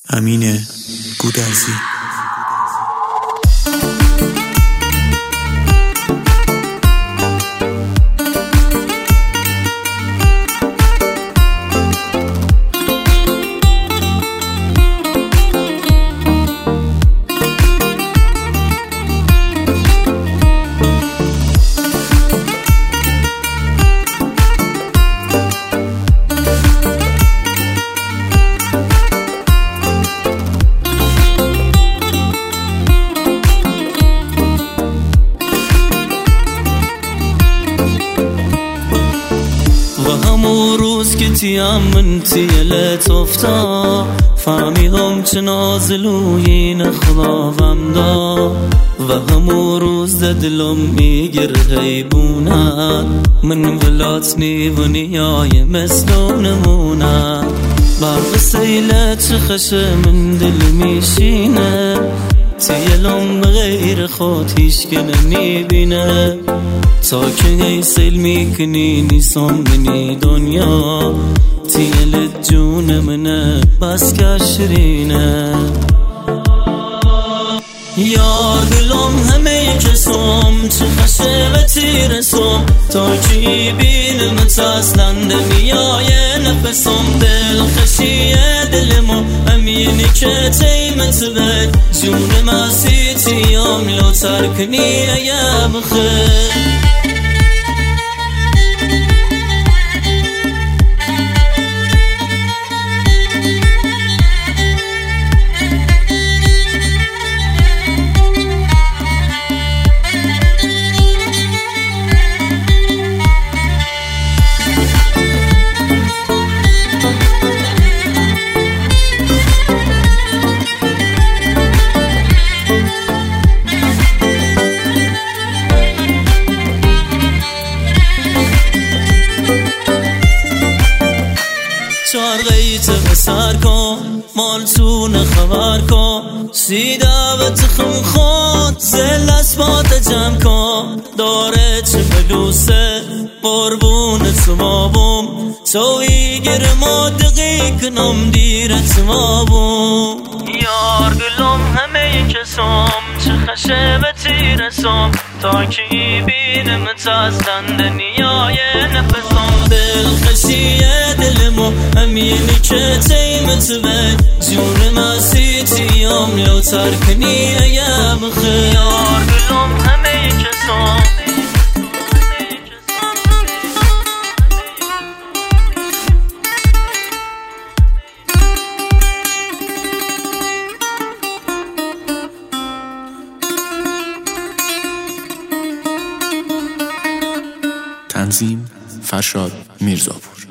امین گودرزی. همون روز که تیم من تیلت افتا فهمیدم چه نازلوی نخلاوم دا و همون روز دلم میگر حیبونه من ولات نیونیای مثل نمونه برق سیلت خشه من دل میشینه تیلم بغیر خود هیچ که نمیبینه تا که ای سیل میکنی نیستم بینی دنیا تیلت جون منه بس که شیرینه یار دلم همه کسم چه خشه و تیرسم تا که بینم تسلنده میای نفسم دل خشیه دلمو امینی که تیمت بد جون مسی تیم لو ترکنی ایم خیر چارغیت بسر کن مالتون خبر کن سی دعوت خم خود زل اسبات جمع کن داره چه بلوسه قربونت مابوم توی گرما دقیقنم دیرت مابوم یار گلم همه کسم چه خشه و تیرسم تا که بینم تازدن نیای نفسم دل خشیه دلمو امینی که تیمت بد جون مسی تیم لو ترکنی ایم خیر یار گلم همه کسم تنظیم فرشاد میرزاپور.